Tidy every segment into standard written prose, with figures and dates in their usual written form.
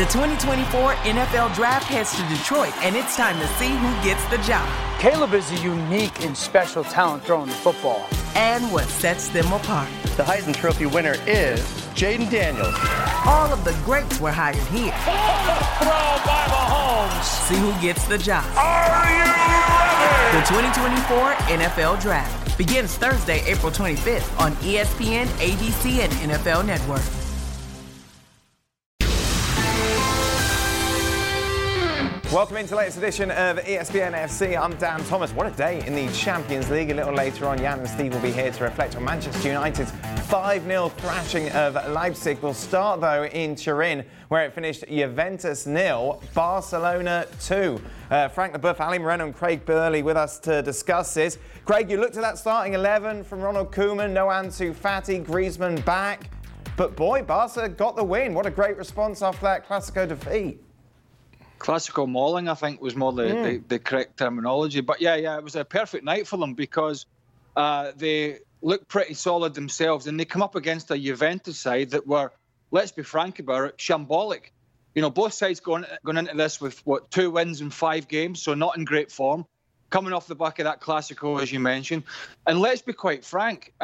The 2024 NFL Draft heads to Detroit, and it's time to see who gets the job. Caleb is a unique and special talent throwing the football. And what sets them apart. The Heisman Trophy winner is Jaden Daniels. All of the greats were hired here. Throw by Mahomes. See who gets the job. Are you ready? The 2024 NFL Draft begins Thursday, April 25th on ESPN, ABC, and NFL Network. Welcome into the latest edition of ESPN FC. I'm Dan Thomas. What a day in the Champions League. A little later on, Jan and Steve will be here to reflect on Manchester United's 5-0 thrashing of Leipzig. We'll start, though, in Turin, where it finished Juventus 0, Barcelona 2. Frank Leboeuf, Ali Moreno and Craig Burley with us to discuss this. Craig, you looked at that starting 11 from Ronald Koeman, no Ansu Fati, Griezmann back. But boy, Barca got the win. What a great response after that Clasico defeat. Classical mauling, I think, was more the correct terminology. But yeah, it was a perfect night for them because they looked pretty solid themselves, and they come up against a Juventus side that were, let's be frank about it, shambolic. You know, both sides going into this with, 2 wins in 5 games, so not in great form, coming off the back of that Classico, as you mentioned. And let's be quite frank,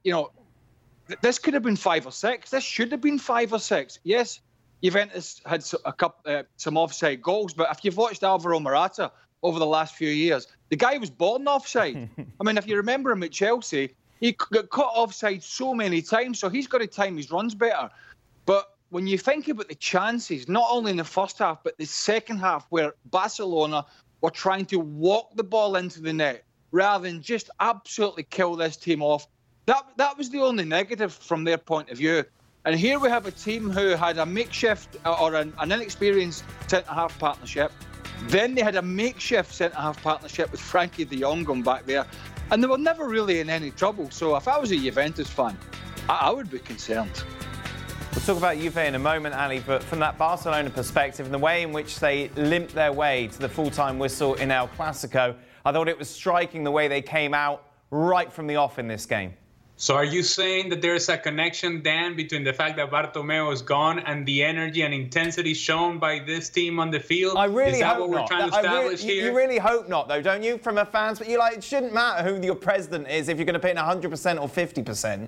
this could have been 5 or 6. This should have been 5 or 6. Yes, Juventus had some offside goals, but if you've watched Alvaro Morata over the last few years, the guy was born offside. I mean, if you remember him at Chelsea, he got caught offside so many times, so he's got to time his runs better. But when you think about the chances, not only in the first half, but the second half, where Barcelona were trying to walk the ball into the net rather than just absolutely kill this team off, that was the only negative from their point of view. And here we have a team who had a makeshift or an inexperienced centre-half partnership. Then they had a makeshift centre-half partnership with Frankie de Jong going back there. And they were never really in any trouble. So if I was a Juventus fan, I would be concerned. We'll talk about Juve in a moment, Ali, but from that Barcelona perspective and the way in which they limped their way to the full-time whistle in El Clasico, I thought it was striking the way they came out right from the off in this game. So are you saying that there's a connection, Dan, between the fact that Bartomeu is gone and the energy and intensity shown by this team on the field? I really is that hope what we're trying to establish here? You really hope not, though, don't you, from a fan's? But it shouldn't matter who your president is if you're going to put in 100% or 50%.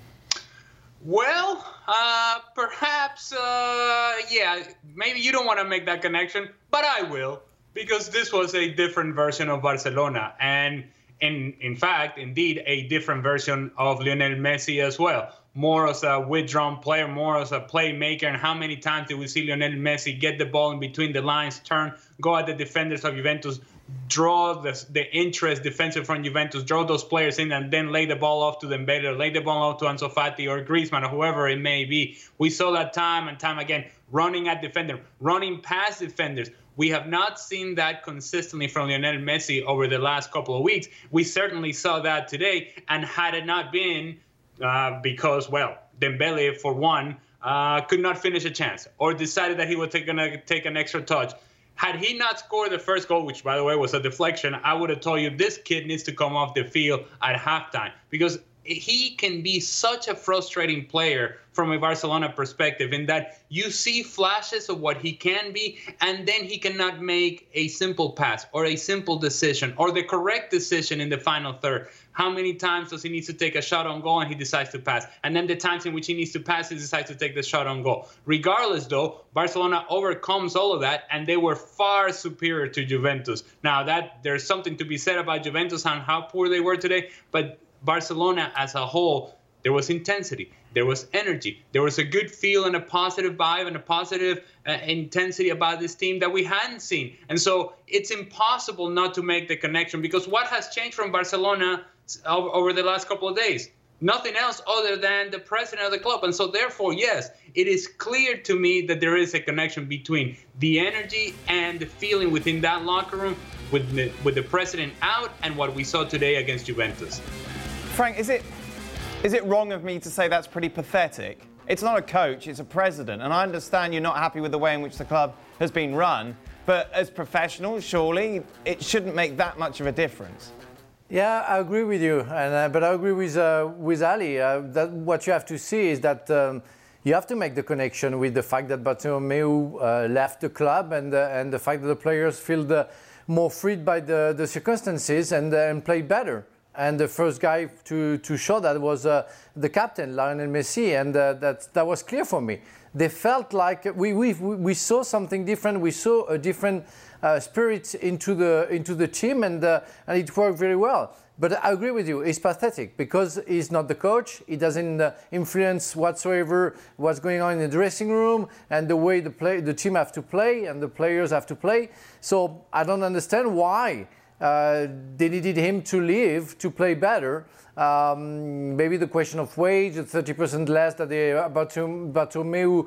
Well, perhaps, maybe you don't want to make that connection, but I will, because this was a different version of Barcelona. And in fact, indeed, a different version of Lionel Messi as well. More as a withdrawn player, more as a playmaker. And how many times did we see Lionel Messi get the ball in between the lines, turn, go at the defenders of Juventus, draw the interest defensive from Juventus, draw those players in, and then lay the ball off to Dembele, lay the ball off to Ansu Fati or Griezmann or whoever it may be. We saw that time and time again, running at defenders, running past defenders. We have not seen that consistently from Lionel Messi over the last couple of weeks. We certainly saw that today, and had it not been because, Dembele, for one, could not finish a chance or decided that he was going to take an extra touch. Had he not scored the first goal, which, by the way, was a deflection, I would have told you this kid needs to come off the field at halftime, because he can be such a frustrating player from a Barcelona perspective, in that you see flashes of what he can be, and then he cannot make a simple pass or a simple decision or the correct decision in the final third. How many times does he need to take a shot on goal and he decides to pass? And then the times in which he needs to pass, he decides to take the shot on goal. Regardless, though, Barcelona overcomes all of that, and they were far superior to Juventus. Now, that there's something to be said about Juventus and how poor they were today, but Barcelona as a whole, there was intensity, there was energy, there was a good feel and a positive vibe and a positive intensity about this team that we hadn't seen. And so it's impossible not to make the connection, because what has changed from Barcelona over the last couple of days? Nothing else other than the president of the club. And so therefore, yes, it is clear to me that there is a connection between the energy and the feeling within that locker room with the president out and what we saw today against Juventus. Frank, is it wrong of me to say that's pretty pathetic? It's not a coach, it's a president. And I understand you're not happy with the way in which the club has been run, but as professionals, surely it shouldn't make that much of a difference. Yeah, I agree with you, but I agree with Ali. That what you have to see is that you have to make the connection with the fact that Bartomeu left the club and the fact that the players feel more freed by the circumstances and played better. And the first guy to show that was the captain, Lionel Messi, and that was clear for me. They felt like we saw something different. We saw a different spirit into the team, and it worked very well. But I agree with you. It's pathetic because he's not the coach. He doesn't influence whatsoever what's going on in the dressing room and the way the team have to play and the players have to play. So I don't understand why they needed him to leave to play better. Maybe the question of wage, 30% less that Bartomeu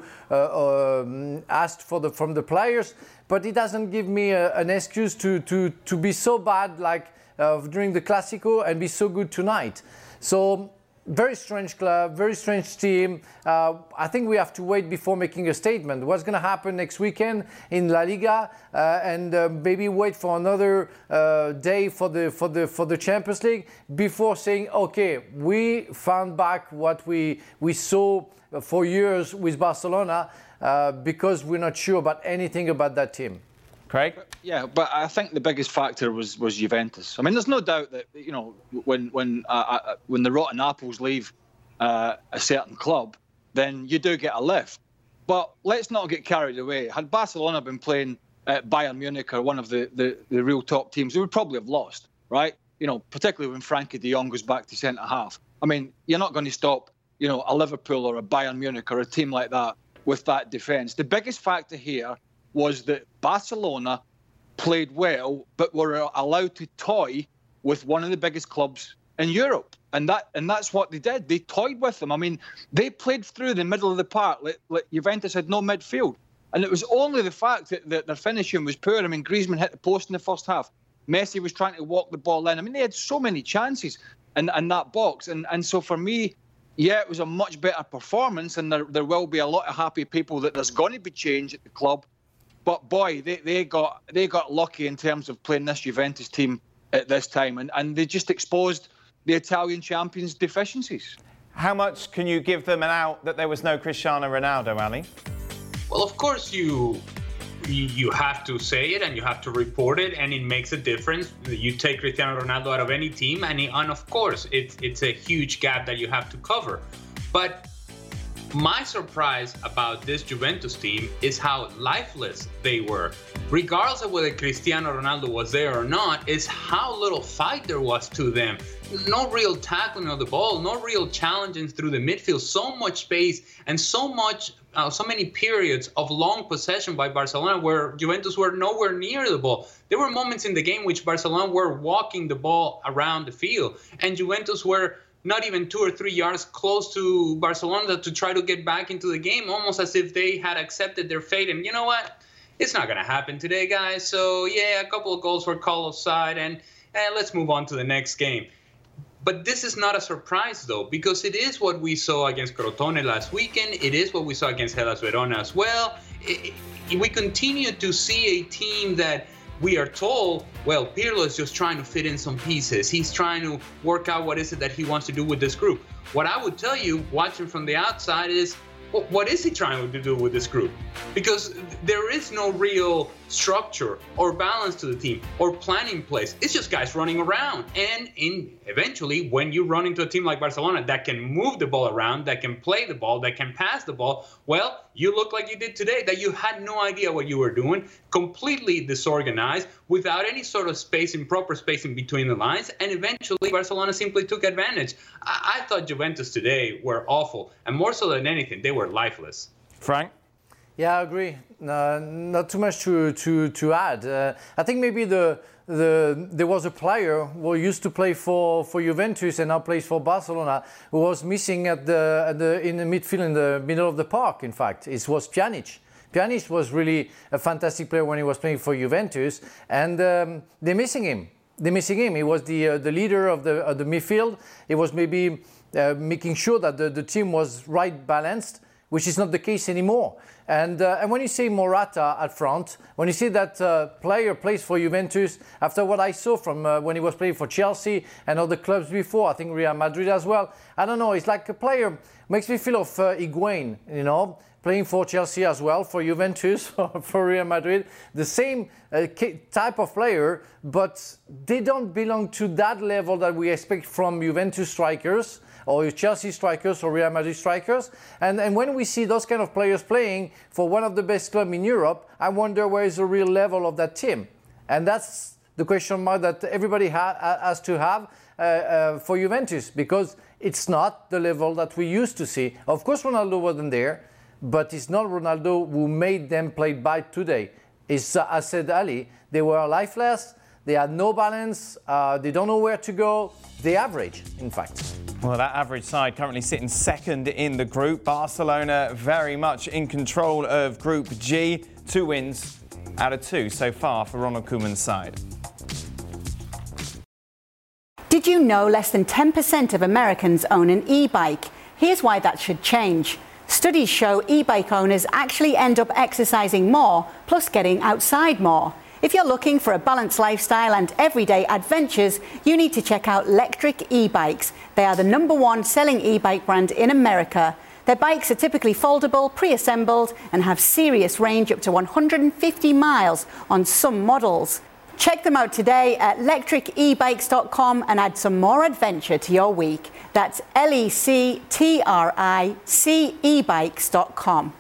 asked from the players, but it doesn't give me an excuse to be so bad like during the Clásico and be so good tonight. So very strange club, very strange team. I think we have to wait before making a statement. What's going to happen next weekend in La Liga, and maybe wait for another day for the Champions League before saying, okay, we found back what we saw for years with Barcelona, because we're not sure about anything about that team. Craig? Yeah, but I think the biggest factor was Juventus. I mean, there's no doubt that, you know, when the rotten apples leave a certain club, then you do get a lift. But let's not get carried away. Had Barcelona been playing at Bayern Munich or one of the real top teams, they would probably have lost, right? You know, particularly when Frankie de Jong goes back to centre half. I mean, you're not going to stop, you know, a Liverpool or a Bayern Munich or a team like that with that defence. The biggest factor here was that Barcelona played well, but were allowed to toy with one of the biggest clubs in Europe. And that's what they did. They toyed with them. I mean, they played through the middle of the park. Like Juventus had no midfield. And it was only the fact that their finishing was poor. I mean, Griezmann hit the post in the first half. Messi was trying to walk the ball in. I mean, they had so many chances in that box. And so for me, yeah, it was a much better performance. And there will be a lot of happy people that there's going to be change at the club. But boy, they got lucky in terms of playing this Juventus team at this time, and they just exposed the Italian champions' deficiencies. How much can you give them an out that there was no Cristiano Ronaldo, Ali? Well, of course you have to say it and you have to report it, and it makes a difference. You take Cristiano Ronaldo out of any team, and of course it's a huge gap that you have to cover. But my surprise about this Juventus team is how lifeless they were. Regardless of whether Cristiano Ronaldo was there or not, is how little fight there was to them. No real tackling of the ball, no real challenging through the midfield, so much space and so many periods of long possession by Barcelona where Juventus were nowhere near the ball. There were moments in the game which Barcelona were walking the ball around the field, and Juventus were not even 2 or 3 yards close to Barcelona to try to get back into the game, almost as if they had accepted their fate. And you know what? It's not going to happen today, guys. So, yeah, a couple of goals were called offside, and let's move on to the next game. But this is not a surprise, though, because it is what we saw against Crotone last weekend. It is what we saw against Hellas Verona as well. We continue to see a team that we are told, well, Pirlo is just trying to fit in some pieces. He's trying to work out what is it that he wants to do with this group. What I would tell you, watching from the outside, is what is he trying to do with this group? Because there is no real structure or balance to the team or plan in place. It's just guys running around. And eventually, when you run into a team like Barcelona that can move the ball around, that can play the ball, that can pass the ball, well, you look like you did today, that you had no idea what you were doing, completely disorganized, without any sort of proper spacing between the lines, and eventually Barcelona simply took advantage. I thought Juventus today were awful, and more so than anything, they were lifeless. Frank? Yeah, I agree. Not too much to add. I think maybe there was a player who used to play for Juventus and now plays for Barcelona, who was missing in the midfield, in the middle of the park. In fact, it was Pjanic. Pjanic was really a fantastic player when he was playing for Juventus, and they're missing him. He was the leader of the midfield. He was maybe making sure that the team was right balanced. which is not the case anymore. And when you see Morata at front, when you see that player plays for Juventus, after what I saw from when he was playing for Chelsea and other clubs before, I think Real Madrid as well, I don't know, it's like a player, makes me feel of Higuain, you know, playing for Chelsea as well, for Juventus, for Real Madrid, the same type of player, but they don't belong to that level that we expect from Juventus strikers, or Chelsea strikers or Real Madrid strikers. And when we see those kind of players playing for one of the best clubs in Europe, I wonder where is the real level of that team. And that's the question mark that everybody has to have for Juventus, because it's not the level that we used to see. Of course, Ronaldo wasn't there, but it's not Ronaldo who made them play bad today. It's, as said Ali, they were lifeless, they had no balance, they don't know where to go, they average, in fact. Well, that average side currently sitting second in the group. Barcelona very much in control of Group G. 2 wins out of 2 so far for Ronald Koeman's side. Did you know less than 10% of Americans own an e-bike? Here's why that should change. Studies show e-bike owners actually end up exercising more, plus getting outside more. If you're looking for a balanced lifestyle and everyday adventures, you need to check out Lectric e-bikes. They are the #1 selling e-bike brand in America. Their bikes are typically foldable, pre-assembled, and have serious range up to 150 miles on some models. Check them out today at lectricebikes.com and add some more adventure to your week. That's lectricebikes.com.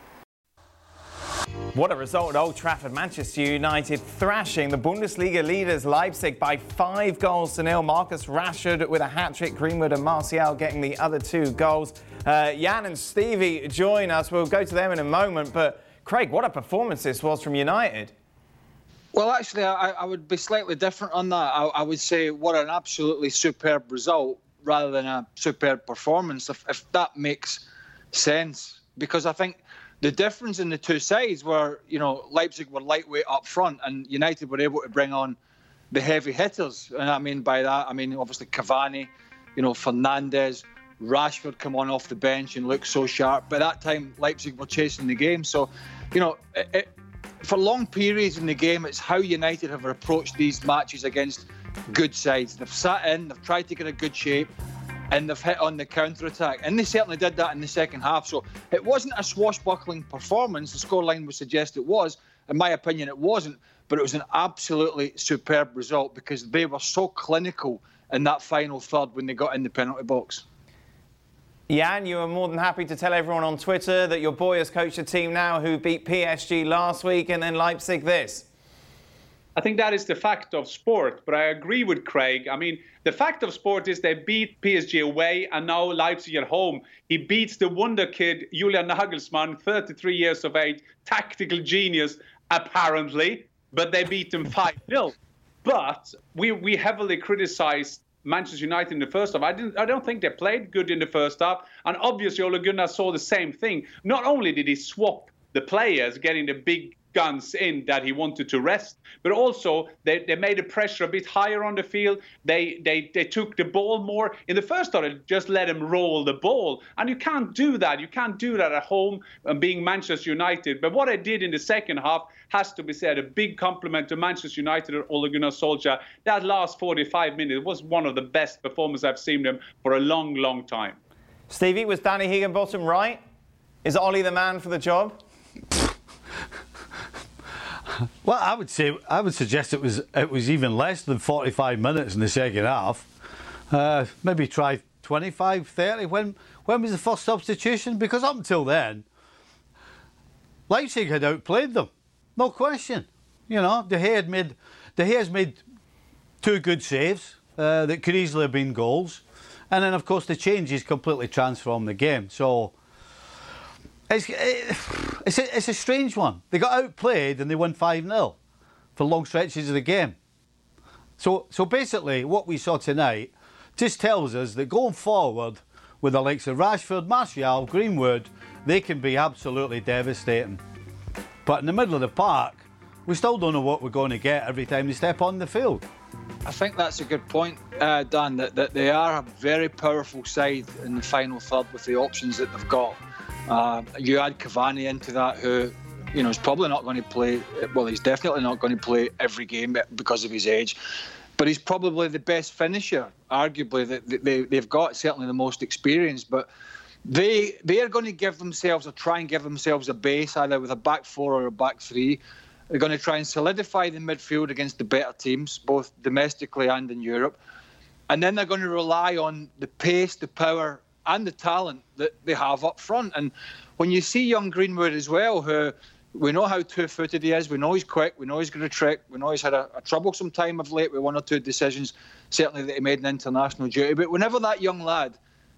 What a result at Old Trafford. Manchester United thrashing the Bundesliga leaders Leipzig by 5-0. Marcus Rashford with a hat-trick, Greenwood and Martial getting the other 2 goals. Jan and Stevie join us. We'll go to them in a moment. But, Craig, what a performance this was from United. Well, actually, I would be slightly different on that. I would say what an absolutely superb result rather than a superb performance, if that makes sense. Because I think the difference in the two sides were, you know, Leipzig were lightweight up front and United were able to bring on the heavy hitters. And I mean by that, I mean obviously Cavani, you know, Fernandes, Rashford come on off the bench and look so sharp. By that time, Leipzig were chasing the game. So, you know, for long periods in the game, it's how United have approached these matches against good sides. They've sat in, they've tried to get a good shape, and they've hit on the counter-attack. And they certainly did that in the second half. So it wasn't a swashbuckling performance. The scoreline would suggest it was. In my opinion, it wasn't. But it was an absolutely superb result because they were so clinical in that final third when they got in the penalty box. Jan, you are more than happy to tell everyone on Twitter that your boy has coached a team now who beat PSG last week and then Leipzig this. I think that is the fact of sport, but I agree with Craig. I mean, the fact of sport is they beat PSG away and now Leipzig at home. He beats the wonder kid, Julian Nagelsmann, 33 years of age, tactical genius, apparently, but they beat him 5-0. But we heavily criticized Manchester United in the first half. I don't think they played good in the first half. And obviously, Ole Gunnar saw the same thing. Not only did he swap the players, getting the big guns in that he wanted to rest, but also they made the pressure a bit higher on the field. They took the ball more. In the first half, they just let him roll the ball. And you can't do that. You can't do that at home being Manchester United. But what they did in the second half has to be said. A big compliment to Manchester United and Ole Gunnar Solskjaer. That last 45 minutes was one of the best performances I've seen them for a long, long time. Stevie, was Danny Higginbotham right? Is Ollie the man for the job? Well, I would suggest it was even less than 45 minutes in the second half. Maybe try 25, 30. When was the first substitution? Because up until then, Leipzig had outplayed them, no question. You know, De Gea's made 2 good saves that could easily have been goals, and then of course the changes completely transformed the game. So it's a strange one. They got outplayed and they won 5-0 for long stretches of the game. So basically what we saw tonight just tells us that going forward with the likes of Rashford, Martial, Greenwood, they can be absolutely devastating. But in the middle of the park, we still don't know what we're going to get every time they step on the field. I think that's a good point, Dan, that they are a very powerful side in the final third with the options that they've got. You add Cavani into that, who, is probably not going to play. Well, he's definitely not going to play every game because of his age. But he's probably the best finisher, arguably, that they've got, certainly the most experienced. But they are going to give themselves, or try and give themselves a base, either with a back four or a back three. They're going to try and solidify the midfield against the better teams, both domestically and in Europe. And then they're going to rely on the pace, the power, and the talent that they have up front. And when you see young Greenwood as well, who we know how two-footed he is, we know he's quick, we know he's got a trick, we know he's had a troublesome time of late with one or two decisions, certainly that he made in international duty. But whenever that young lad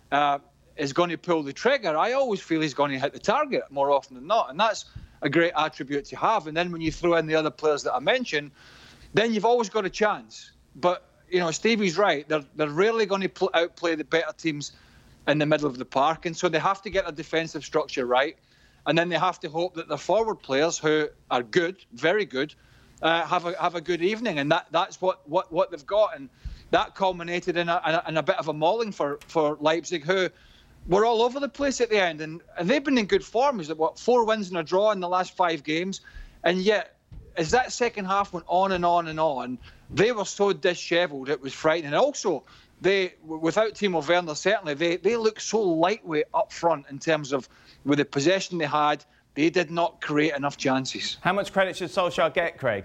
is going to pull the trigger, I always feel he's going to hit the target more often than not. And that's a great attribute to have. And then when you throw in the other players that I mentioned, then you've always got a chance. But, Stevie's right. They're rarely going to outplay the better teams in the middle of the park. And so they have to get a defensive structure right. And then they have to hope that their forward players, who are good, very good, have a good evening. And that's what they've got. And that culminated in a bit of a mauling for Leipzig, who were all over the place at the end. And they've been in good form. Is it 4 wins and a draw in the last 5 games? And yet, as that second half went on and on and on, they were so dishevelled, it was frightening. And also, without Timo Werner, certainly, they look so lightweight up front in terms of with the possession they had. They did not create enough chances. How much credit should Solskjaer get, Craig?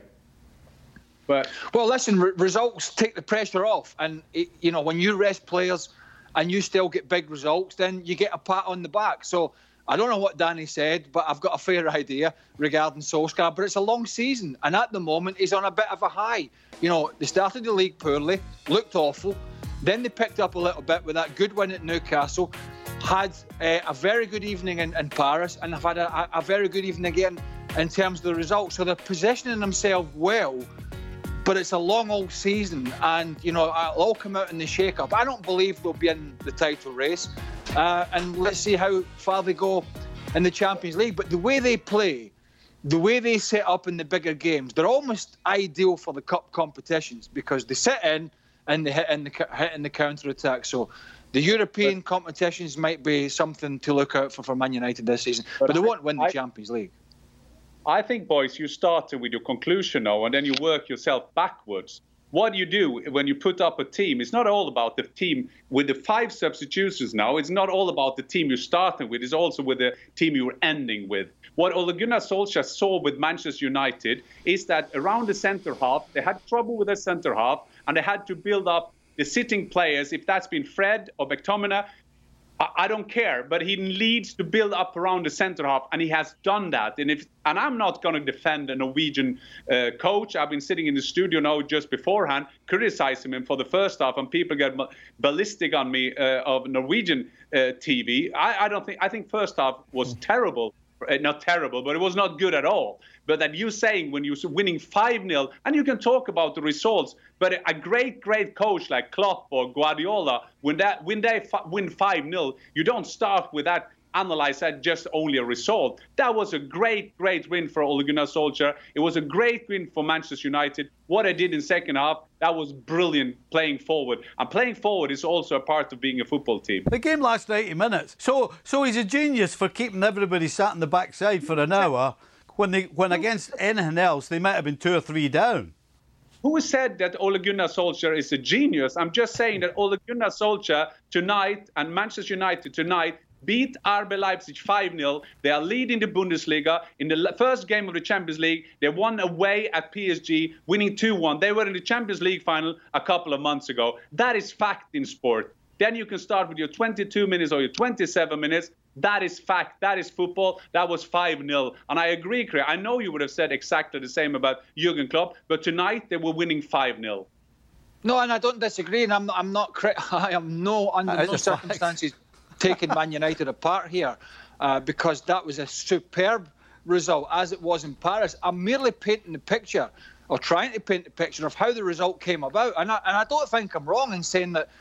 Well, listen, results take the pressure off. And, when you rest players and you still get big results, then you get a pat on the back. So I don't know what Danny said, but I've got a fair idea regarding Solskjaer. But it's a long season, and at the moment, he's on a bit of a high. They started the league poorly, looked awful. Then they picked up a little bit with that good win at Newcastle, had a very good evening in Paris, and have had a very good evening again in terms of the results. So they're positioning themselves well, but it's a long old season, and it'll all come out in the shake-up. I don't believe they'll be in the title race, and let's see how far they go in the Champions League. But the way they play, the way they set up in the bigger games, they're almost ideal for the cup competitions, because they sit in and they hit in the counter-attack. So the European competitions might be something to look out for Man United this season, but they won't win the Champions League. I think, boys, you started with your conclusion now, and then you work yourself backwards. What you do when you put up a team, it's not all about the team with the 5 substitutions now. It's not all about the team you're starting with. It's also with the team you're ending with. What Ole Gunnar Solskjaer saw with Manchester United is that around the centre half, they had trouble with the centre half, and they had to build up the sitting players. If that's been Fred or McTominay, I don't care, but he needs to build up around the centre half, and he has done that. And I'm not going to defend a Norwegian coach. I've been sitting in the studio now just beforehand, criticizing him for the first half, and people get ballistic on me of Norwegian TV. I think first half was terrible. Not terrible, but it was not good at all. But that you saying when you're winning 5-0, and you can talk about the results, but a great coach like Klopp or Guardiola, when they win 5-0, you don't start with that, analyze that just only a result. That was a great win for Ole Gunnar Solskjaer. It was a great win for Manchester United. What I did in second half, that was brilliant playing forward. And playing forward is also a part of being a football team. The game lasted 80 minutes. So he's a genius for keeping everybody sat in the backside for an hour when against anything else they might have been 2 or 3 down. Who said that Ole Gunnar Solskjaer is a genius? I'm just saying that Ole Gunnar Solskjaer tonight and Manchester United tonight beat RB Leipzig 5-0. They are leading the Bundesliga. In the first game of the Champions League, they won away at PSG, winning 2-1. They were in the Champions League final a couple of months ago. That is fact in sport. Then you can start with your 22 minutes or your 27 minutes. That is fact. That is football. That was 5-0. And I agree, Craig. I know you would have said exactly the same about Jurgen Klopp, but tonight they were winning 5-0. No, and I don't disagree, and I'm not. I am under no circumstances taking Man United apart here, because that was a superb result, as it was in Paris. I'm merely painting the picture, or trying to paint the picture of how the result came about, and I don't think I'm wrong in saying that,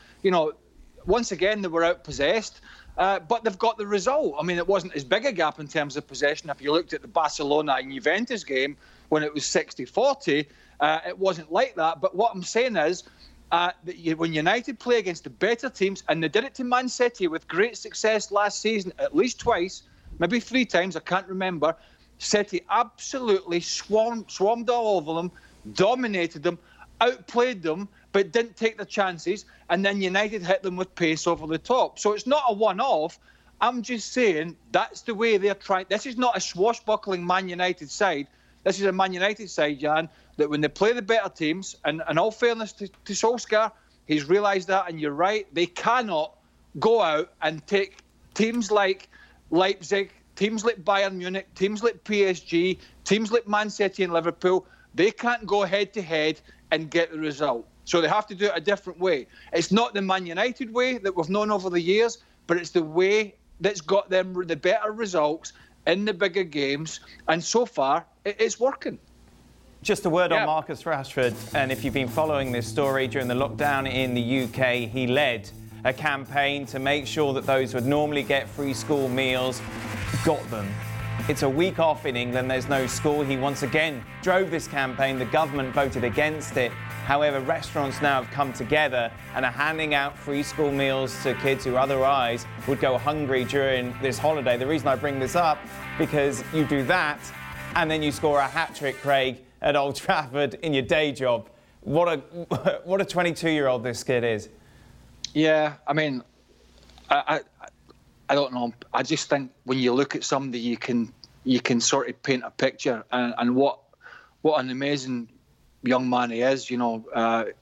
once again they were outpossessed, but they've got the result. I mean, it wasn't as big a gap in terms of possession. If you looked at the Barcelona and Juventus game when it was 60-40, it wasn't like that. But what I'm saying is, when United play against the better teams, and they did it to Man City with great success last season, at least twice, maybe 3 times, I can't remember. City absolutely swarmed all over them, dominated them, outplayed them, but didn't take the chances, and then United hit them with pace over the top. So it's not a one-off. I'm just saying that's the way they're trying. This is not a swashbuckling Man United side. This is a Man United side, Jan, that when they play the better teams, and in all fairness to Solskjaer, he's realised that, and you're right, they cannot go out and take teams like Leipzig, teams like Bayern Munich, teams like PSG, teams like Man City and Liverpool. They can't go head-to-head and get the result. So they have to do it a different way. It's not the Man United way that we've known over the years, but it's the way that's got them the better results in the bigger games. And so far, it's working. Just a word on Marcus Rashford. And if you've been following this story during the lockdown in the UK, he led a campaign to make sure that those who would normally get free school meals got them. It's a week off in England, there's no school. He once again drove this campaign. The government voted against it. However, restaurants now have come together and are handing out free school meals to kids who otherwise would go hungry during this holiday. The reason I bring this up, because you do that and then you score a hat-trick, Craig, at Old Trafford in your day job. What a 22-year-old this kid is. Yeah, I mean, I don't know. I just think when you look at somebody, you can sort of paint a picture, and what an amazing young man he is. The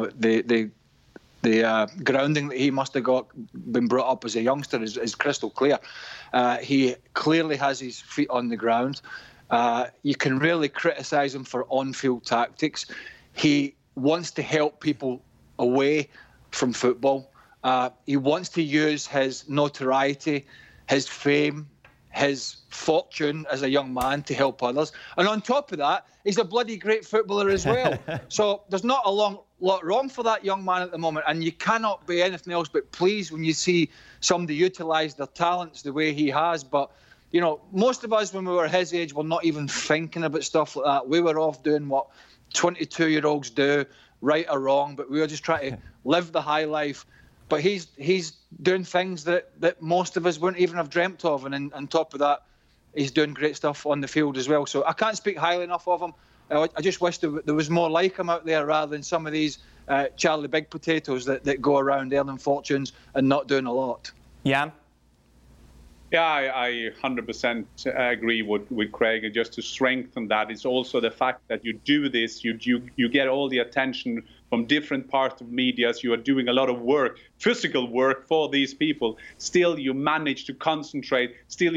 grounding that he must have been brought up as a youngster is crystal clear. He clearly has his feet on the ground. You can really criticise him for on-field tactics. He wants to help people away from football. He wants to use his notoriety, his fame, his fortune as a young man to help others. And on top of that, he's a bloody great footballer as well. So there's not a lot wrong for that young man at the moment. And you cannot be anything else but pleased when you see somebody utilise their talents the way he has. But, most of us when we were his age were not even thinking about stuff like that. We were off doing what 22-year-olds do, right or wrong, but we were just trying to live the high life. But he's doing things that most of us wouldn't even have dreamt of. And on top of that, he's doing great stuff on the field as well. So I can't speak highly enough of him. I just wish there was more like him out there rather than some of these Charlie Big Potatoes that go around earning fortunes and not doing a lot. Jan? Yeah, I 100% agree with Craig. And just to strengthen that, it's also the fact that you do this, you get all the attention from different parts of media. You are doing a lot of work, physical work for these people. Still, you manage to concentrate.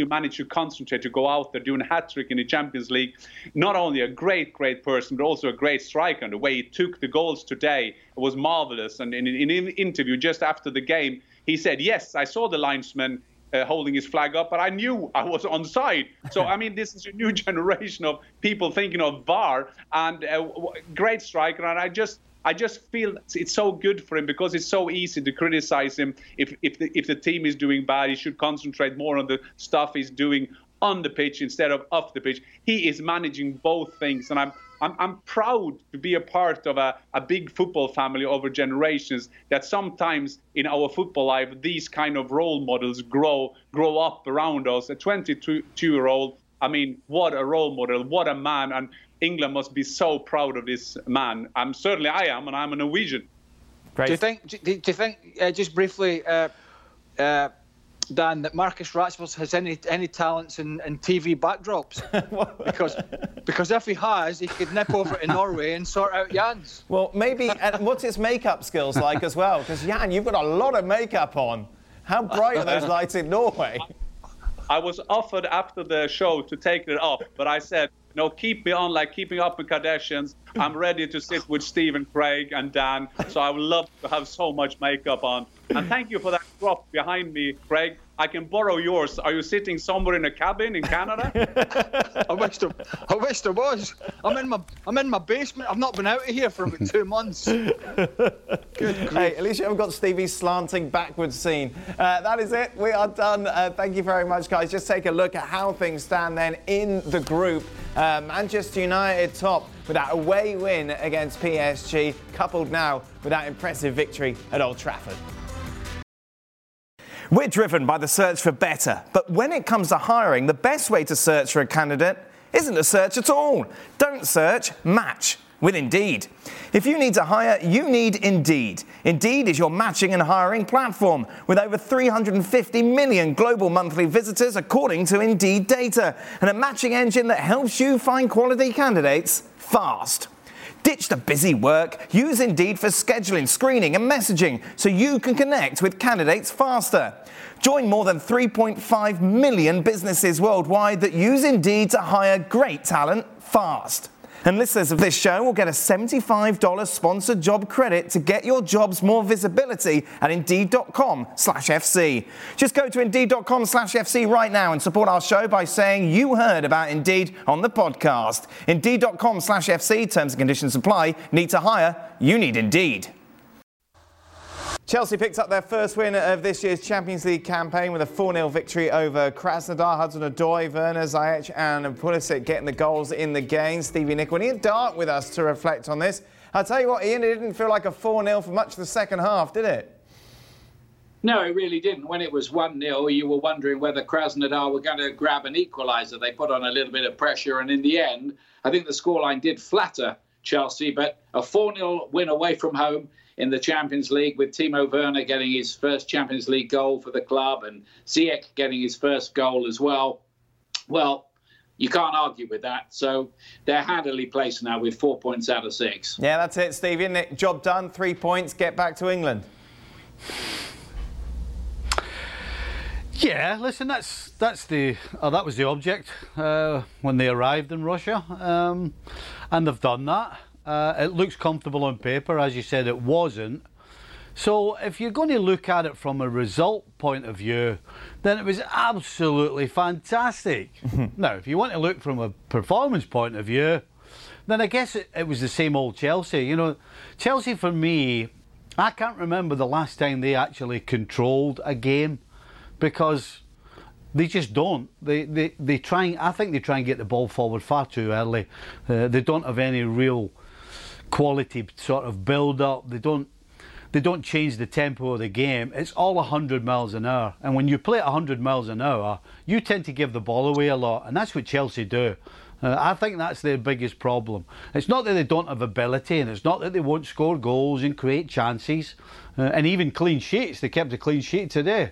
To go out there doing a hat-trick in the Champions League. Not only a great person, but also a great striker. And the way he took the goals today was marvelous. And in an interview just after the game, he said, yes, I saw the linesman holding his flag up, but I knew I was onside. So, I mean, this is a new generation of people thinking of VAR, and great striker. And I just feel it's so good for him because it's so easy to criticize him. If the team is doing bad, he should concentrate more on the stuff he's doing on the pitch instead of off the pitch. He is managing both things, and I'm proud to be a part of a big football family over generations, that sometimes in our football life, these kind of role models grow up around us. A 22-year-old, I mean, what a role model, what a man. And England must be so proud of this man. Certainly I am, and I'm a Norwegian. Great. Do you think just briefly, Dan, that Marcus Rashford has any talents in TV backdrops? because if he has, he could nip over to Norway and sort out Jan's. Well, maybe. And what's his makeup skills like as well? Because Jan, you've got a lot of makeup on. How bright are those lights in Norway? I was offered after the show to take it off, but I said, no, keep me on like Keeping Up with Kardashians. I'm ready to sit with Steve and Craig and Dan, so I would love to have so much makeup on. And thank you for that prop behind me, Craig. I can borrow yours. Are you sitting somewhere in a cabin in Canada? I wish there was. I'm in my basement. I've not been out of here for about 2 months. Hey, at least you haven't got Stevie's slanting backwards scene. That is it. We are done. Thank you very much, guys. Just take a look at how things stand then in the group. Manchester United top with that away win against PSG, coupled now with that impressive victory at Old Trafford. We're driven by the search for better, but when it comes to hiring, the best way to search for a candidate isn't to search at all. Don't search, match with Indeed. If you need to hire, you need Indeed. Indeed is your matching and hiring platform with over 350 million global monthly visitors according to Indeed data, and a matching engine that helps you find quality candidates fast. Ditch the busy work. Use Indeed for scheduling, screening and messaging so you can connect with candidates faster. Join more than 3.5 million businesses worldwide that use Indeed to hire great talent fast. And listeners of this show will get a $75 sponsored job credit to get your jobs more visibility at Indeed.com/FC. Just go to Indeed.com/FC right now and support our show by saying you heard about Indeed on the podcast. Indeed.com/FC, terms and conditions apply. Need to hire? You need Indeed. Chelsea picked up their first win of this year's Champions League campaign with a 4-0 victory over Krasnodar. Hudson-Odoi, Werner, Ziyech and Pulisic getting the goals in the game. Stevie Nicol, Ian Darke with us to reflect on this. I'll tell you what, Ian, it didn't feel like a 4-0 for much of the second half, did it? No, it really didn't. When it was 1-0, you were wondering whether Krasnodar were going to grab an equaliser. They put on a little bit of pressure, and in the end, I think the scoreline did flatter Chelsea, but a 4-0 win away from home in the Champions League, with Timo Werner getting his first Champions League goal for the club and Ziyech getting his first goal as well. Well, you can't argue with that. So they're handily placed now with 4 points out of 6. Yeah, that's it, Stevie, isn't it? Job done, 3 points, get back to England. Yeah, listen, that was the object when they arrived in Russia, and they've done that. It looks comfortable on paper, as you said, it wasn't. So if you're going to look at it from a result point of view, then it was absolutely fantastic. Now, if you want to look from a performance point of view, then I guess it was the same old Chelsea. You know, Chelsea for me, I can't remember the last time they actually controlled a game, because they just don't. They try. I think they try and get the ball forward far too early. They don't have any real quality sort of build up. They don't change the tempo of the game. It's all 100 miles an hour, and when you play at 100 miles an hour, you tend to give the ball away a lot, and that's what Chelsea do. I think that's their biggest problem. It's not that they don't have ability, and it's not that they won't score goals and create chances, and even clean sheets. They kept a clean sheet today.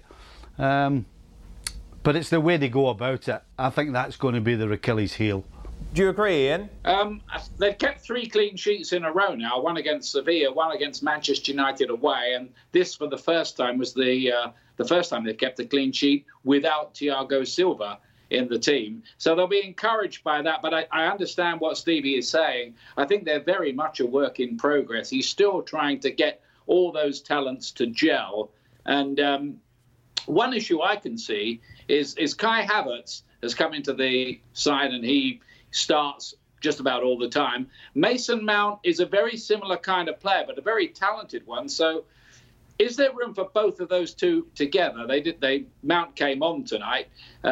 But it's the way they go about it. I think that's going to be their Achilles heel. Do you agree, Ian? They've kept 3 clean sheets in a row now, one against Sevilla, one against Manchester United away, and this for the first time was the first time they've kept a clean sheet without Thiago Silva in the team. So they'll be encouraged by that, but I understand what Stevie is saying. I think they're very much a work in progress. He's still trying to get all those talents to gel, and one issue I can see is Kai Havertz has come into the side and he starts just about all the time. Mason Mount is a very similar kind of player, but a very talented one. So is there room for both of those two together? Mount came on tonight.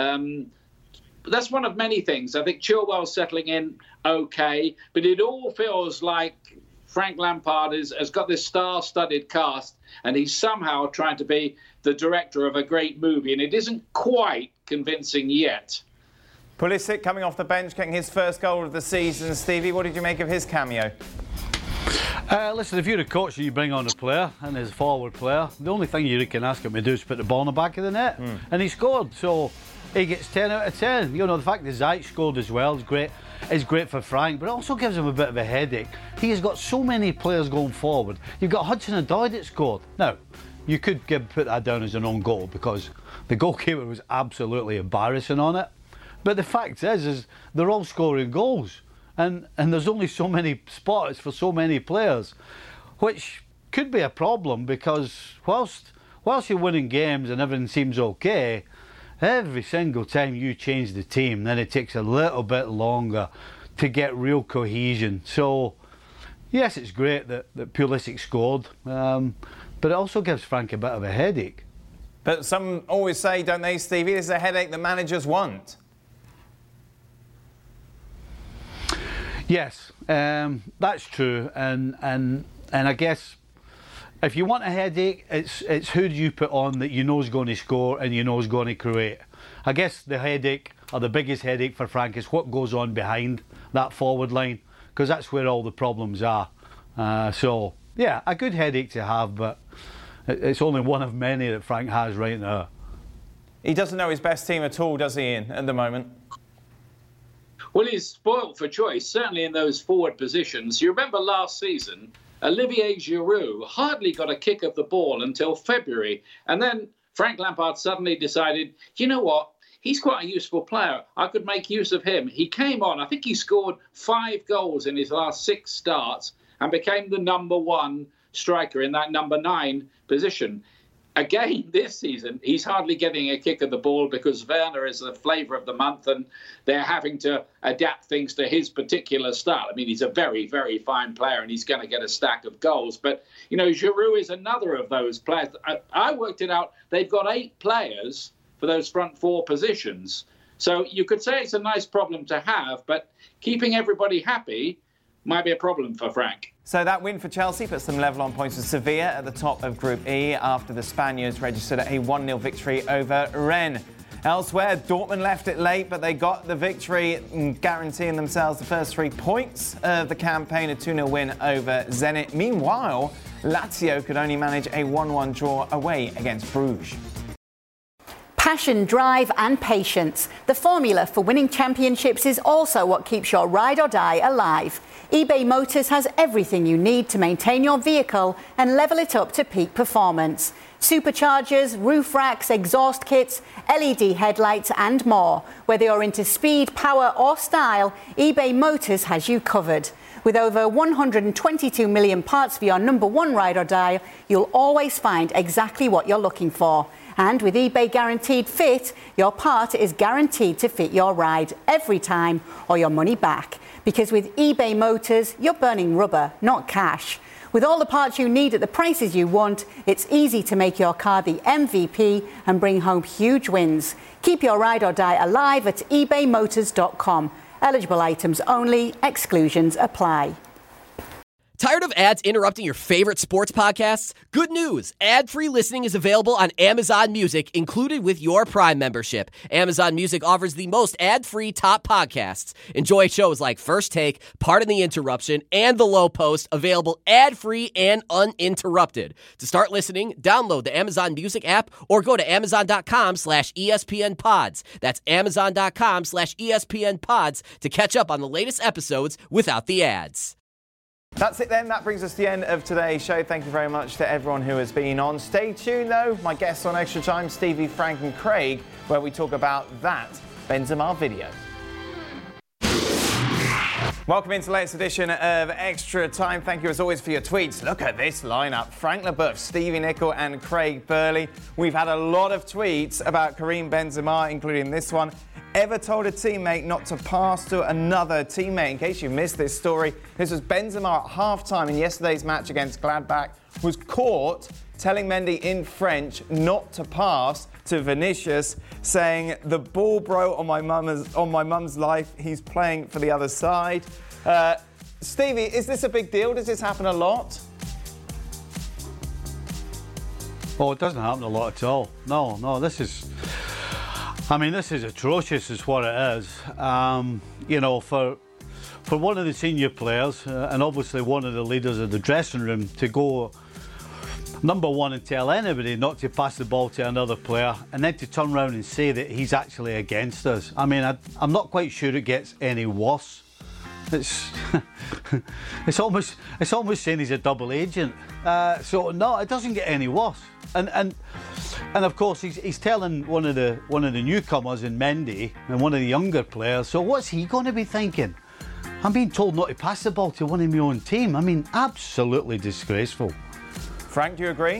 But that's one of many things. I think Chilwell's settling in okay, but it all feels like Frank Lampard has got this star-studded cast, and he's somehow trying to be the director of a great movie, and it isn't quite convincing yet. Pulisic coming off the bench, getting his first goal of the season. Stevie, what did you make of his cameo? Listen, if you're a coach and you bring on a player and he's a forward player, the only thing you can ask him to do is put the ball in the back of the net. And he scored, so he gets 10 out of 10. You know, the fact that Ziyech scored as well is great. It's great for Frank, but it also gives him a bit of a headache. He has got so many players going forward. You've got Hudson-Odoi that scored. Now, you could put that down as an own goal because the goalkeeper was absolutely embarrassing on it. But the fact is they're all scoring goals. And there's only so many spots for so many players, which could be a problem because whilst you're winning games and everything seems okay, every single time you change the team, then it takes a little bit longer to get real cohesion. So, yes, it's great that Pulisic scored, but it also gives Frank a bit of a headache. But some always say, don't they, Stevie, this is a headache that managers want. Yes, that's true, and I guess if you want a headache, it's who do you put on that you know is going to score and you know is going to create. I guess the headache, or the biggest headache for Frank, is what goes on behind that forward line, because that's where all the problems are. So, yeah, a good headache to have, but it's only one of many that Frank has right now. He doesn't know his best team at all, does he, Ian, at the moment? Well, he's spoilt for choice, certainly in those forward positions. You remember last season, Olivier Giroud hardly got a kick of the ball until February. And then Frank Lampard suddenly decided, you know what? He's quite a useful player. I could make use of him. He came on. I think he scored 5 goals in his last 6 starts and became the number 1 striker in that number 9 position. Again, this season, he's hardly getting a kick of the ball because Werner is the flavour of the month and they're having to adapt things to his particular style. I mean, he's a very, very fine player and he's going to get a stack of goals. But, you know, Giroud is another of those players. I worked it out. They've got 8 players for those front 4 positions. So you could say it's a nice problem to have, but keeping everybody happy might be a problem for Frank. So that win for Chelsea puts them level on points with Sevilla at the top of Group E after the Spaniards registered a 1-0 victory over Rennes. Elsewhere, Dortmund left it late, but they got the victory, guaranteeing themselves the first 3 points of the campaign, a 2-0 win over Zenit. Meanwhile, Lazio could only manage a 1-1 draw away against Bruges. Passion, drive and patience. The formula for winning championships is also what keeps your ride or die alive. eBay Motors has everything you need to maintain your vehicle and level it up to peak performance. Superchargers, roof racks, exhaust kits, LED headlights and more. Whether you're into speed, power or style, eBay Motors has you covered. With over 122 million parts for your number 1 ride or die, you'll always find exactly what you're looking for. And with eBay Guaranteed Fit, your part is guaranteed to fit your ride every time or your money back. Because with eBay Motors, you're burning rubber, not cash. With all the parts you need at the prices you want, it's easy to make your car the MVP and bring home huge wins. Keep your ride or die alive at ebaymotors.com. Eligible items only, exclusions apply. Tired of ads interrupting your favorite sports podcasts? Good news! Ad-free listening is available on Amazon Music, included with your Prime membership. Amazon Music offers the most ad-free top podcasts. Enjoy shows like First Take, Pardon the Interruption, and The Low Post, available ad-free and uninterrupted. To start listening, download the Amazon Music app or go to amazon.com/ESPN Pods. That's amazon.com/ESPN Pods to catch up on the latest episodes without the ads. That's it then. That brings us to the end of today's show. Thank you very much to everyone who has been on. Stay tuned, though. My guests on Extra Time, Stevie, Frank and Craig, where we talk about that Benzema video. Welcome into the latest edition of Extra Time. Thank you, as always, for your tweets. Look at this lineup. Frank Leboeuf, Stevie Nicol and Craig Burley. We've had a lot of tweets about Karim Benzema, including this one. Ever told a teammate not to pass to another teammate? In case you missed this story, this was Benzema at half-time in yesterday's match against Gladbach, was caught telling Mendy in French not to pass to Vinicius, saying, "The ball, bro, on my mum's life. He's playing for the other side." Stevie, is this a big deal? Does this happen a lot? Oh, it doesn't happen a lot at all. No, this is atrocious is what it is. You know, for one of the senior players and obviously one of the leaders of the dressing room to go number 1 and tell anybody not to pass the ball to another player and then to turn around and say that he's actually against us. I mean, I'm not quite sure it gets any worse. It's almost saying he's a double agent. So no, it doesn't get any worse. And of course he's telling one of the newcomers in Mendy and one of the younger players. So what's he going to be thinking? I'm being told not to pass the ball to one of my own team. I mean, absolutely disgraceful. Frank, do you agree?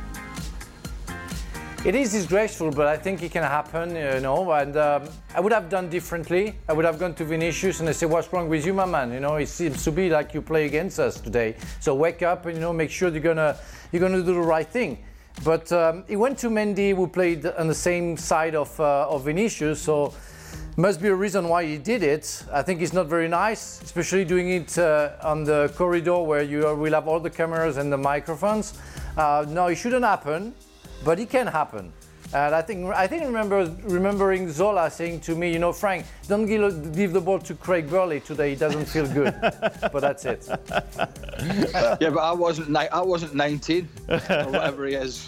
It is disgraceful, but I think it can happen, you know, and I would have done differently. I would have gone to Vinicius and I say, "What's wrong with you, my man? You know, it seems to be like you play against us today. So wake up and, you know, make sure you're gonna do the right thing." But he went to Mendy, who played on the same side of Vinicius, so must be a reason why he did it. I think it's not very nice, especially doing it on the corridor where you will have all the cameras and the microphones. No, it shouldn't happen, but it can happen. And I think remembering Zola saying to me, Frank, don't give the ball to Craig Burley today. He doesn't feel good. But that's it. Yeah, but I wasn't 19 or whatever he is.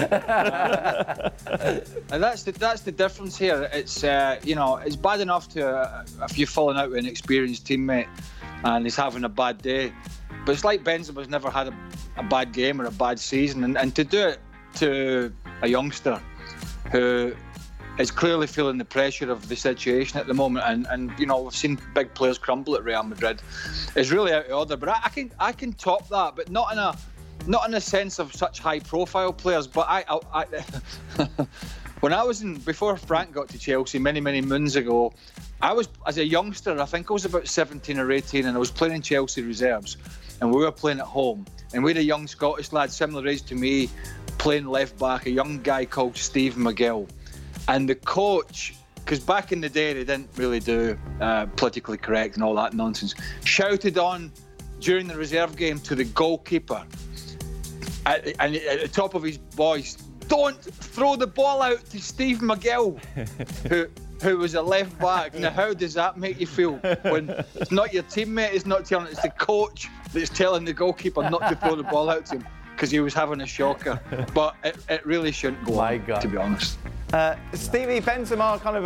And that's the difference here. It's it's bad enough to if you're falling out with an experienced teammate and he's having a bad day, but it's like Benzema's never had a bad game or a bad season, and to do it to a youngster who is clearly feeling the pressure of the situation at the moment, and we've seen big players crumble at Real Madrid, is really out of order. But I can top that, but not in a sense of such high profile players. But I when I was before Frank got to Chelsea many moons ago, I was, as a youngster, I think I was about 17 or 18, and I was playing in Chelsea reserves, and we were playing at home, and we had a young Scottish lad similar age to me playing left back, a young guy called Steve McGill. And the coach, because back in the day they didn't really do politically correct and all that nonsense, shouted on during the reserve game to the goalkeeper at the top of his voice, "Don't throw the ball out to Steve McGill," who was a left back. Now, how does that make you feel when it's not your teammate, it's not telling, it's the coach that's telling the goalkeeper not to throw the ball out to him because he was having a shocker? But it really shouldn't go on, to be honest. Stevie, Benzema kind of...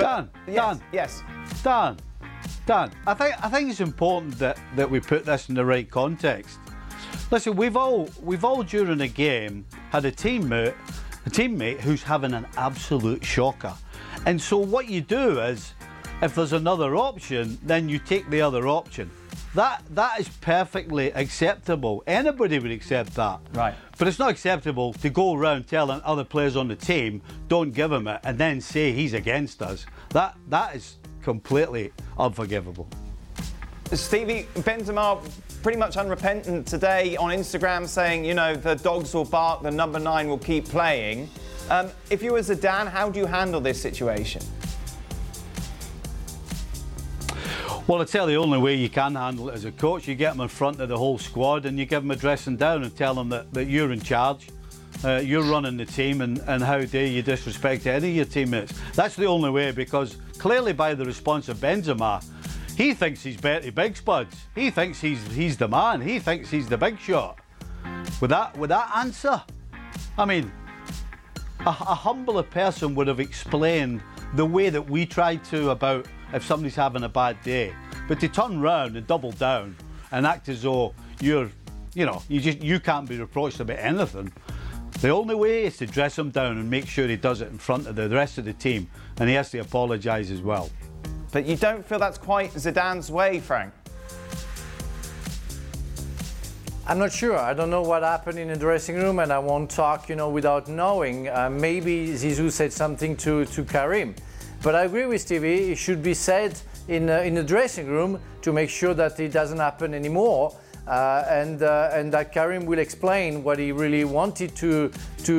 Dan, I think it's important that we put this in the right context. Listen, we've all during a game had a teammate who's having an absolute shocker. And so what you do is, if there's another option, then you take the other option. That is perfectly acceptable. Anybody would accept that. Right. But it's not acceptable to go around telling other players on the team, don't give him it, and then say he's against us. That is completely unforgivable. Stevie, Benzema pretty much unrepentant today on Instagram saying, the dogs will bark, the number 9 will keep playing. If you were Zidane, how do you handle this situation? Well, I tell you, the only way you can handle it as a coach, you get them in front of the whole squad and you give them a dressing down and tell them that you're in charge, you're running the team, and how dare you disrespect any of your teammates. That's the only way, because clearly by the response of Benzema, he thinks he's Bertie Big Spuds. He thinks he's the man. He thinks he's the big shot. With that answer, I mean, a humbler person would have explained the way that we tried to about if somebody's having a bad day. But to turn round and double down and act as though you can't be reproached about anything. The only way is to dress him down and make sure he does it in front of the rest of the team, and he has to apologise as well. But you don't feel that's quite Zidane's way, Frank? I'm not sure. I don't know what happened in the dressing room, and I won't talk, without knowing. Maybe Zizou said something to Karim. But I agree with Stevie. It should be said in the dressing room to make sure that it doesn't happen anymore, and that Karim will explain what he really wanted to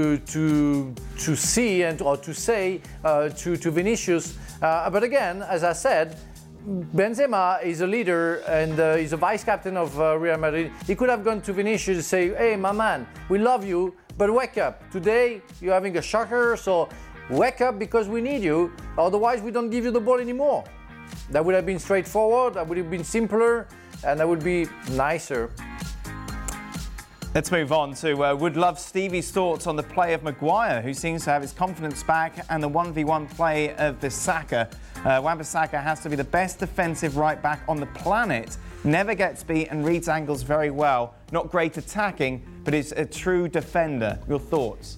see or to say to Vinicius. But again, as I said, Benzema is a leader and he's a vice captain of Real Madrid. He could have gone to Vinicius and say, "Hey, my man, we love you, but wake up. Today you're having a shocker, so wake up because we need you. Otherwise, we don't give you the ball anymore." That would have been straightforward, that would have been simpler, and that would be nicer. Let's move on to would love Stevie's thoughts on the play of Maguire, who seems to have his confidence back, and the 1v1 play of Bissaka. Wan-Bissaka has to be the best defensive right back on the planet. Never gets beat and reads angles very well. Not great attacking, but is a true defender. Your thoughts?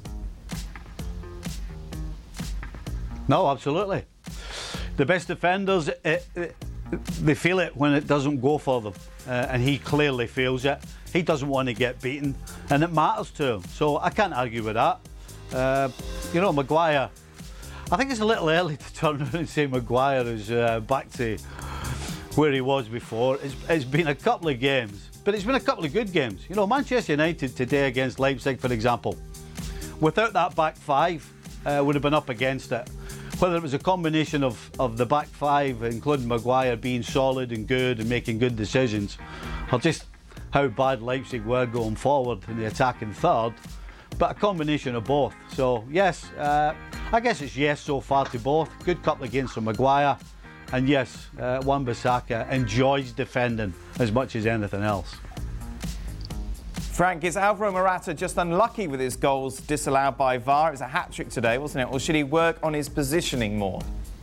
No, absolutely. The best defenders, they feel it when it doesn't go for them, and he clearly feels it. He doesn't want to get beaten, and it matters to him. So I can't argue with that. Maguire, I think it's a little early to turn around and say Maguire is back to where he was before. It's been a couple of games, but it's been a couple of good games. Manchester United today against Leipzig, for example, without that back five, would have been up against it. Whether it was a combination of the back five, including Maguire being solid and good and making good decisions, or just how bad Leipzig were going forward in the attacking third. but a combination of both. So yes, I guess it's yes so far to both. Good couple of games from Maguire, and yes, Wan-Bissaka enjoys defending as much as anything else. Frank, is Alvaro Morata just unlucky with his goals disallowed by VAR? It was a hat-trick today, wasn't it? Or should he work on his positioning more?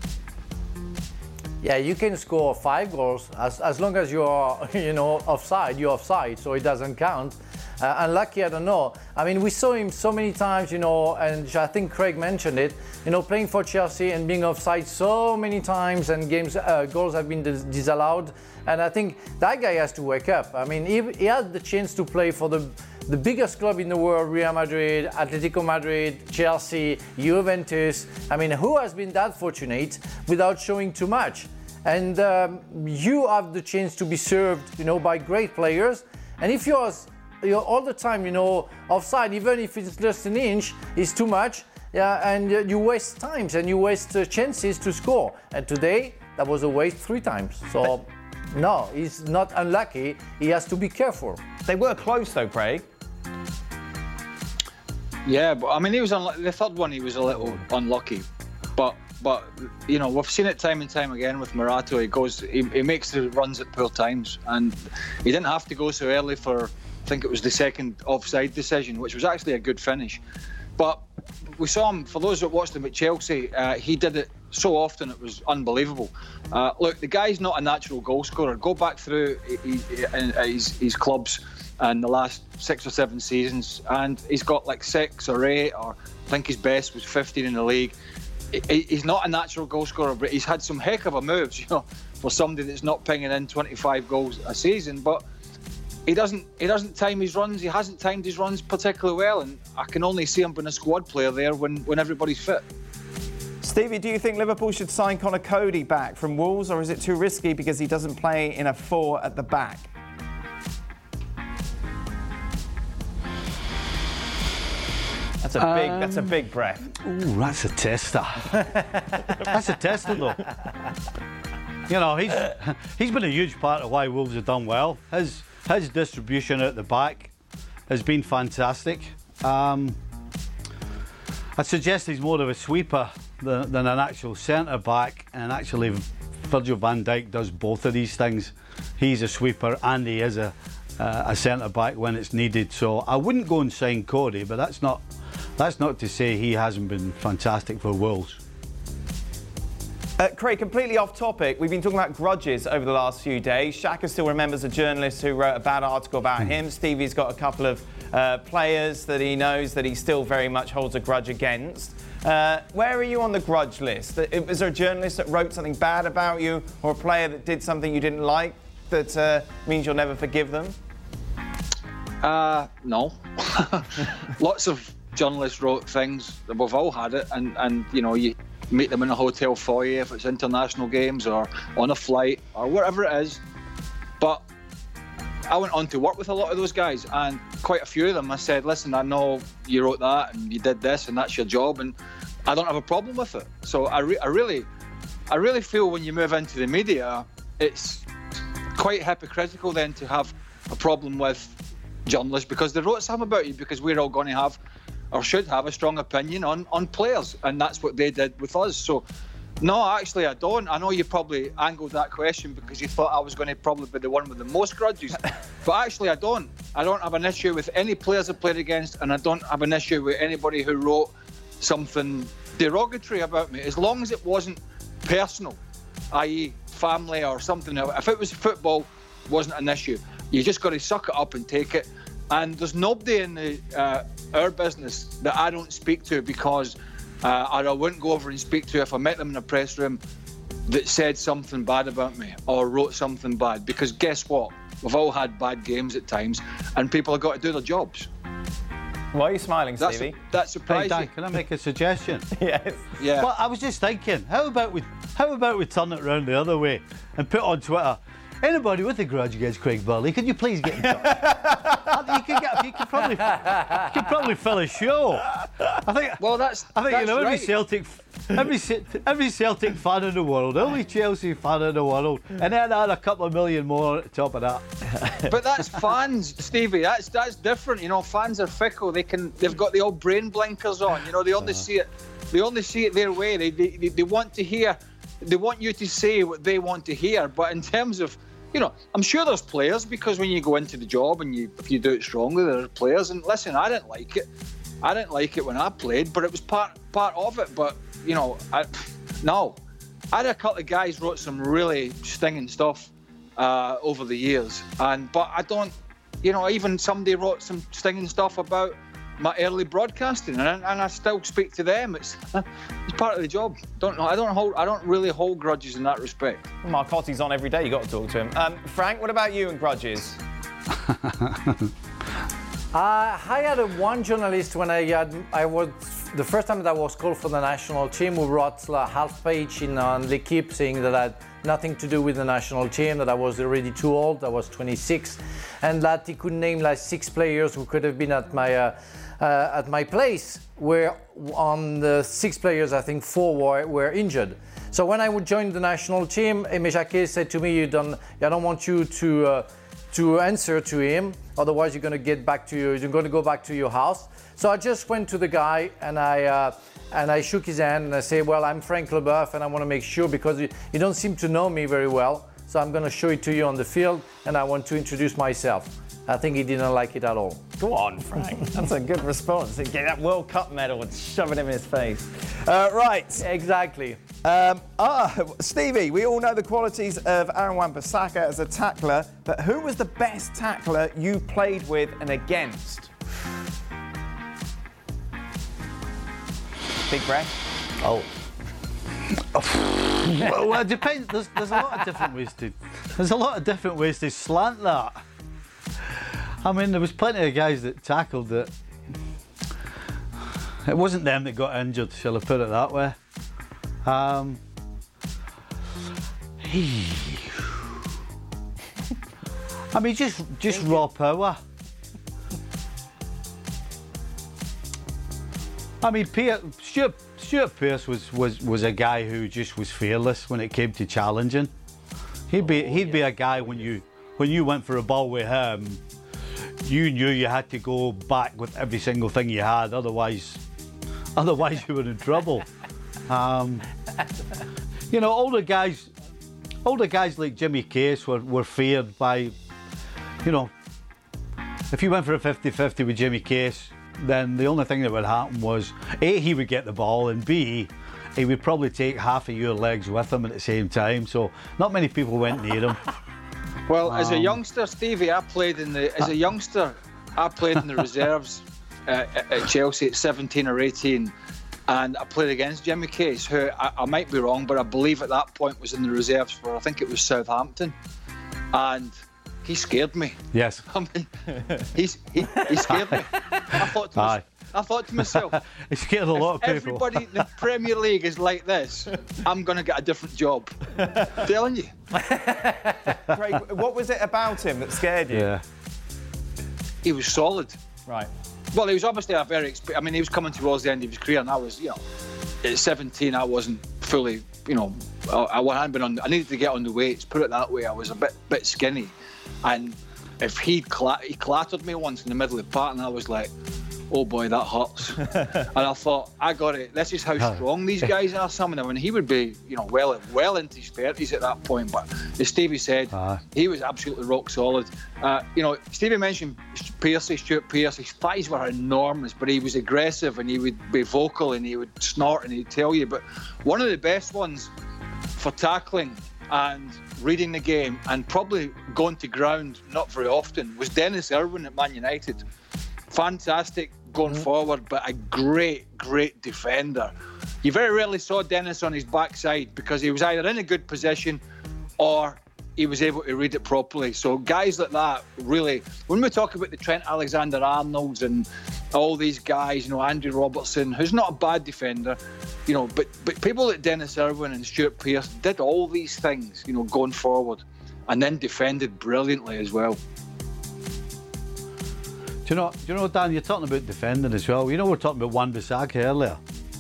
Yeah, you can score 5 goals as long as you're, offside. You're offside, so it doesn't count. Unlucky, I don't know. I mean, we saw him so many times, and I think Craig mentioned it, playing for Chelsea and being offside so many times, and goals have been disallowed. And I think that guy has to wake up. I mean, he had the chance to play for the biggest club in the world, Real Madrid, Atletico Madrid, Chelsea, Juventus. I mean, who has been that fortunate without showing too much? And you have the chance to be served, by great players. And if you're all the time, offside, even if it's just an inch, is too much. Yeah, and you waste times and you waste chances to score. And today, that was a waste 3 times. So, no, he's not unlucky. He has to be careful. They were close, though, Craig. Yeah, but I mean, he was the third one. He was a little unlucky, but we've seen it time and time again with Morata. He makes the runs at poor times, and he didn't have to go so early for, I think it was the second offside decision, which was actually a good finish. But we saw him, for those that watched him at Chelsea, he did it so often it was unbelievable. Look, the guy's not a natural goal scorer. Go back through his clubs in the last 6 or 7 seasons, and he's got like 6 or 8, or I think his best was 15 in the league. He's not a natural goal scorer, but he's had some heck of a moves, for somebody that's not pinging in 25 goals a season. But he doesn't time his runs. He hasn't timed his runs particularly well, and I can only see him being a squad player there when everybody's fit. Stevie, do you think Liverpool should sign Conor Coady back from Wolves, or is it too risky because he doesn't play in a 4 at the back? That's a big breath. Ooh, that's a tester. That's a tester, though. He's been a huge part of why Wolves have done well. His distribution at the back has been fantastic. I'd suggest he's more of a sweeper than an actual centre-back, and actually Virgil van Dijk does both of these things. He's a sweeper and he is a centre-back when it's needed. So I wouldn't go and sign Coady, but that's not to say he hasn't been fantastic for Wolves. Craig, completely off topic, we've been talking about grudges over the last few days. Xhaka still remembers a journalist who wrote a bad article about him. Stevie's got a couple of players that he knows that he still very much holds a grudge against. Where are you on the grudge list? Is there a journalist that wrote something bad about you, or a player that did something you didn't like that means you'll never forgive them? No. Lots of journalists wrote things. We've all had it, and you meet them in a hotel foyer if it's international games or on a flight or wherever it is. But I went on to work with a lot of those guys, and quite a few of them I said, listen, I know you wrote that and you did this and that's your job, and I don't have a problem with it. So I really feel when you move into the media, it's quite hypocritical then to have a problem with journalists because they wrote something about you, because we're all going to have or should have a strong opinion on players, and that's what they did with us. So no, actually I don't. I know you probably angled that question because you thought I was going to probably be the one with the most grudges, but actually I don't have an issue with any players I played against, and I don't have an issue with anybody who wrote something derogatory about me, as long as it wasn't personal, i.e. family or something. If it was football, it wasn't an issue. You just got to suck it up and take it. And there's nobody in our business that I don't speak to because or I wouldn't go over and speak to if I met them in a press room that said something bad about me or wrote something bad. Because guess what? We've all had bad games at times, and people have got to do their jobs. Why are you smiling, Stevie? That surprised Dan, can I make a suggestion? Yes. Yeah. Well, I was just thinking, how about we turn it around the other way and put on Twitter, anybody with a grudge against Craig Burley, could you please get in touch? you could probably fill a show. I think that's every right. every Celtic fan in the world, every Chelsea fan in the world, and then add a couple of million more at the top of that. But that's fans, Stevie. That's different. Fans are fickle. They've got the old brain blinkers on. They only see it. They only see it their way. They want to hear. They want you to say what they want to hear. But in terms of, I'm sure there's players, because when you go into the job and if you do it strongly, there are players. And listen, I didn't like it. I didn't like it when I played, but it was part of it. But I had a couple of guys wrote some really stinging stuff over the years, but I don't. Even somebody wrote some stinging stuff about my early broadcasting, and I still speak to them. It's part of the job. I don't really hold grudges in that respect. Marcotti's on every day. You got to talk to him. Frank, what about you and grudges? I had one journalist when I was the first time that I was called for the national team, who wrote a half page on L'Equipe saying that I had nothing to do with the national team, that I was already too old, I was 26, and that he could name 6 players who could have been at my place, where on the 6 players, I think 4 were injured. So when I would join the national team, Aimé Jacquet said to me, I don't want you to answer to him, otherwise you're going to go back to your house. So I just went to the guy and I shook his hand and I said, well, I'm Frank Leboeuf and I want to make sure, because you don't seem to know me very well, so I'm going to show it to you on the field and I want to introduce myself. I think he didn't like it at all. Go on, Frank. That's a good response. Get that World Cup medal and shove it in his face. Right. Exactly. Stevie, we all know the qualities of Aaron Wan-Bissaka as a tackler, but who was the best tackler you played with and against? Big breath. Oh. Well, it depends. There's a lot of different ways to. There's a lot of different ways to slant that. I mean, there was plenty of guys that tackled that. It wasn't them that got injured, shall I put it that way? I mean, just raw power. I mean, Stuart Pearce was a guy who just was fearless when it came to challenging. He'd be a guy when you went for a ball with him, you knew you had to go back with every single thing you had, otherwise you were in trouble. Older guys like Jimmy Case were feared by, if you went for a 50-50 with Jimmy Case, then the only thing that would happen was, A, he would get the ball, and B, he would probably take half of your legs with him at the same time, so not many people went near him. Well, as a youngster, Stevie, I played in the reserves at Chelsea at 17 or 18, and I played against Jimmy Case, who I might be wrong, but I believe at that point was in the reserves for, I think it was Southampton, and he scared me. Yes. I mean, he scared me. I thought to myself, he scared a lot of people. Everybody in the Premier League is like this, I'm going to get a different job. I'm telling you. Craig, what was it about him that scared you? Yeah. He was solid. Right. Well, he was obviously he was coming towards the end of his career, and I was, at 17, I wasn't fully, I needed to get on the weights, put it that way. I was a bit skinny, and if he clattered me once in the middle of the park, and I was like, oh boy, that hurts. And I thought, I got it. This is how strong these guys are. Some of them, and he would be, well into his 30s at that point. But as Stevie said, he was absolutely rock solid. Stevie mentioned Stuart Pearce. His thighs were enormous, but he was aggressive and he would be vocal and he would snort and he'd tell you. But one of the best ones for tackling and reading the game and probably going to ground not very often was Dennis Irwin at Man United. Fantastic going forward, but a great defender. You very rarely saw Dennis on his backside because he was either in a good position or he was able to read it properly. So guys like that, really, when we talk about the Trent Alexander-Arnolds and all these guys, Andrew Robertson, who's not a bad defender, but people like Dennis Irwin and Stuart Pearce did all these things, going forward, and then defended brilliantly as well. Do you know, Dan, you're talking about defending as well. You know, we're talking about Wan-Bissaka earlier.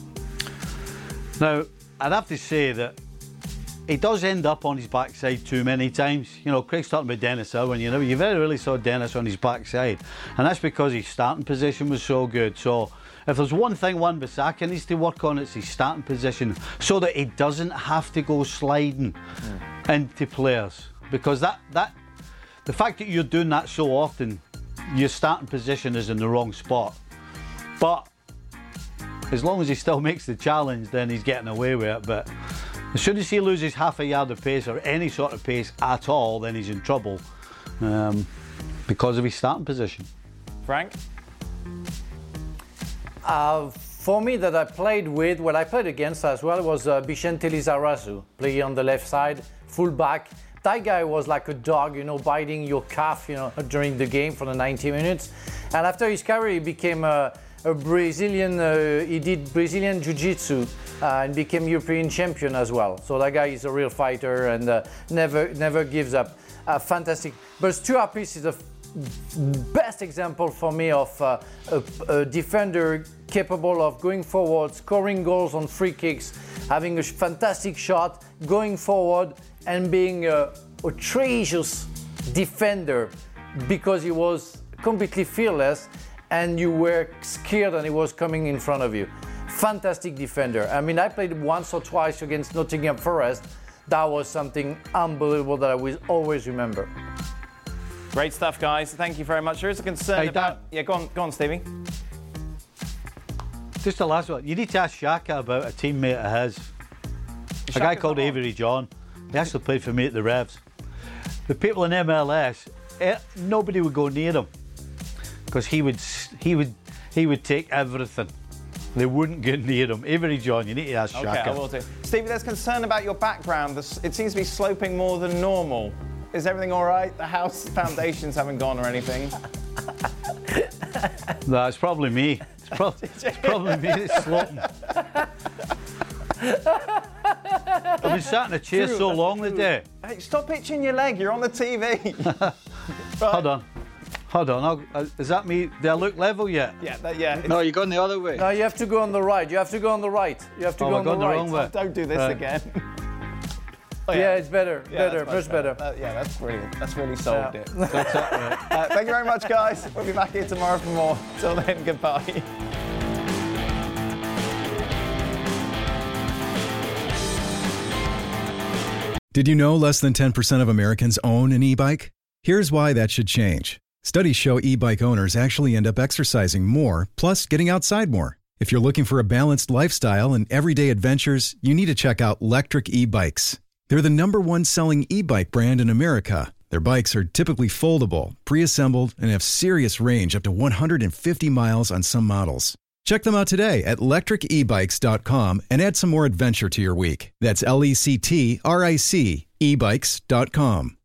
Now, I'd have to say that he does end up on his backside too many times. You know, Craig's talking about Dennis Irwin. You know, you very rarely saw Dennis on his backside. And that's because his starting position was so good. So if there's one thing Wan-Bissaka needs to work on, it's his starting position, so that he doesn't have to go sliding into players. Because the fact that you're doing that so often, your starting position is in the wrong spot. But as long as he still makes the challenge, then he's getting away with it. But as soon as he loses half a yard of pace or any sort of pace at all, then he's in trouble because of his starting position. Frank? For me, that I played with, what I played against as well, was Bixente Lizarazu, playing on the left side, full back. That guy was like a dog, you know, biting your calf, you know, during the game for the 90 minutes. And after his career, he became a Brazilian, he did Brazilian Jiu-Jitsu and became European champion as well. So that guy is a real fighter and never gives up. Fantastic. But Stuart Pearce is the best example for me of a defender capable of going forward, scoring goals on free kicks, having a fantastic shot, going forward and being a treacherous defender because he was completely fearless and you were scared and he was coming in front of you. Fantastic defender. I mean, I played once or twice against Nottingham Forest. That was something unbelievable that I will always remember. Great stuff, guys. Thank you very much. There is a concern about... Yeah, go on, Stevie. Just the last one. You need to ask Xhaka about a teammate of his. A guy called Avery John. He actually played for me at the Revs. The people in MLS, nobody would go near him because he would take everything. They wouldn't get near him. Avery John, you need to ask Xhaka. Okay, I will do. Stevie, there's concern about your background. It seems to be sloping more than normal. Is everything all right? The house foundations haven't gone or anything? No, it's probably me. It's probably me that's sloping. I've been sat in a chair so long today. Hey, stop itching your leg. You're on the TV. Right. Hold on. Is that me? Do I look level yet? Yeah. No, you're going the other way. No, you have to go on the right. You have to go on the right. You have to go on the right. Wrong way. Don't do this again. Yeah, it's better. Much better. That's brilliant. That's really solved it. That's it. Thank you very much, guys. We'll be back here tomorrow for more. Till then, goodbye. Did you know less than 10% of Americans own an e-bike? Here's why that should change. Studies show e-bike owners actually end up exercising more, plus getting outside more. If you're looking for a balanced lifestyle and everyday adventures, you need to check out Lectric e-bikes. They're the #1 selling e-bike brand in America. Their bikes are typically foldable, pre-assembled, and have serious range up to 150 miles on some models. Check them out today at lectricebikes.com and add some more adventure to your week. That's LECTRIC ebikes.com.